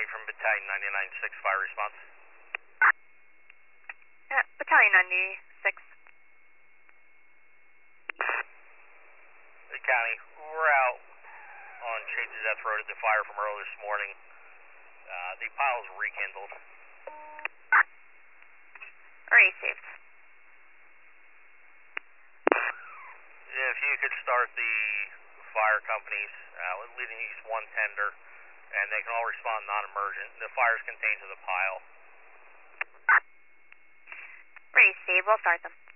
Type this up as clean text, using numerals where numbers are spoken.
from Battalion 99-6 fire response. Battalion 96. The county, we're out on Shades of Death Road at the fire from earlier this morning. The pile's rekindled. Received. If you could start the fire companies leading east one tender, and they can all respond non-emergent. The fire's contained to the pile. Received. We'll start them.